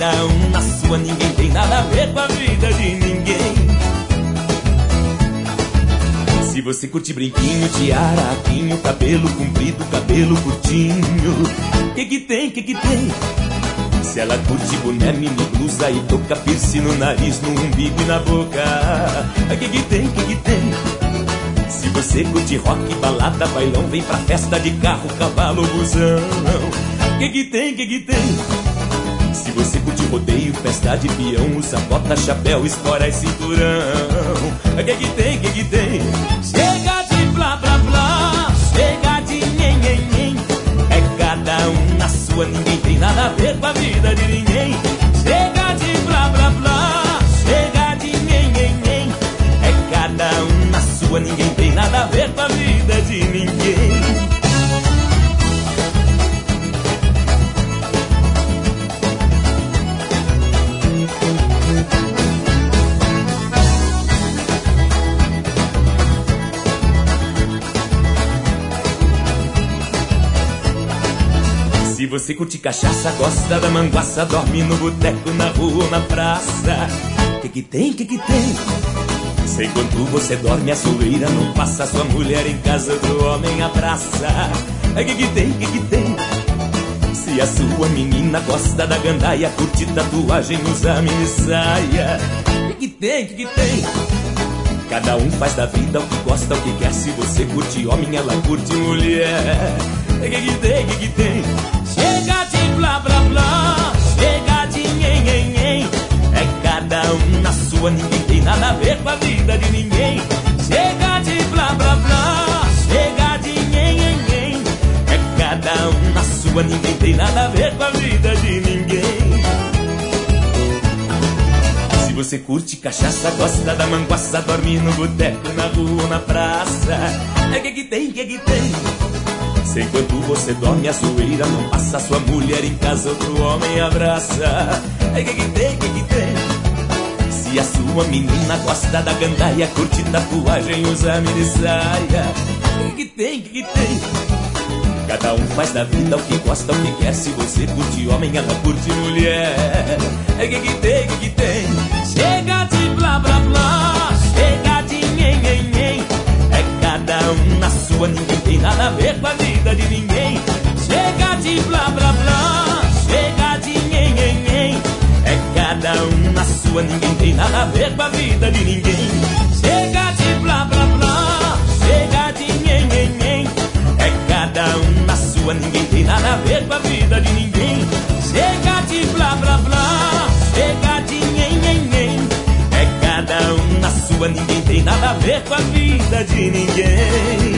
cada um na sua, ninguém tem nada a ver com a vida de ninguém. Se você curte brinquinho, tiara, aquinho, cabelo comprido, cabelo curtinho, que tem? Se ela curte boné, mini blusa e toca piercing no nariz, no umbigo e na boca, que tem? Se você curte rock, balada, bailão, vem pra festa de carro, cavalo, busão, que tem? Se você curte rodeio, festa de peão, usa bota, chapéu, espora e cinturão, que tem? Chega de blá blá blá, chega de nhen nhen nhen, é cada um na sua, ninguém tem nada a ver com a vida de ninguém. Chega de blá blá blá, chega de nhen nhen nhen, é cada um na sua, ninguém tem nada a ver com a vida de ninguém. Se você curte cachaça, gosta da manguaça, dorme no boteco, na rua ou na praça, que tem? Sei quando você dorme, a zoeira não passa, sua mulher em casa, outro homem abraça, que tem? Se a sua menina gosta da gandaia, curte tatuagem, usa mini saia, que tem? Cada um faz da vida o que gosta, o que quer. Se você curte homem, ela curte mulher, que tem? Chega de blá blá blá, chega de nhen nhen nhen, é cada um na sua, ninguém tem nada a ver com a vida de ninguém. Chega de blá blá blá, chega de nhen nhen nhen, é cada um na sua, ninguém tem nada a ver com a vida de ninguém. Se você curte cachaça, gosta da manguaça, dorme no boteco, na rua ou na praça, que tem? Sei quando você dorme, a zoeira não passa, sua mulher em casa, outro homem abraça, que tem? Se a sua menina gosta da gandaia, curte tatuagem, usa mini saia, que tem? Cada um faz da vida o que gosta, o que quer. Se você curte homem, ela curte mulher, que tem? Chega de blá blá blá, chega de nhen nhen nhen, é cada um na sua, ninguém tem nada a ver com a vida de ninguém. Chega de blá blá blá, chega de nhen nhen nhen, é cada um na sua, ninguém tem nada a ver com a vida de ninguém. Chega de blá blá blá, chega de nhen nhen nhen, é cada um na sua, ninguém tem nada a ver com a vida de ninguém. Chega de blá blá blá, chega de nhen nhen nhen, é cada um na sua, ninguém tem nada a ver com a vida de ninguém.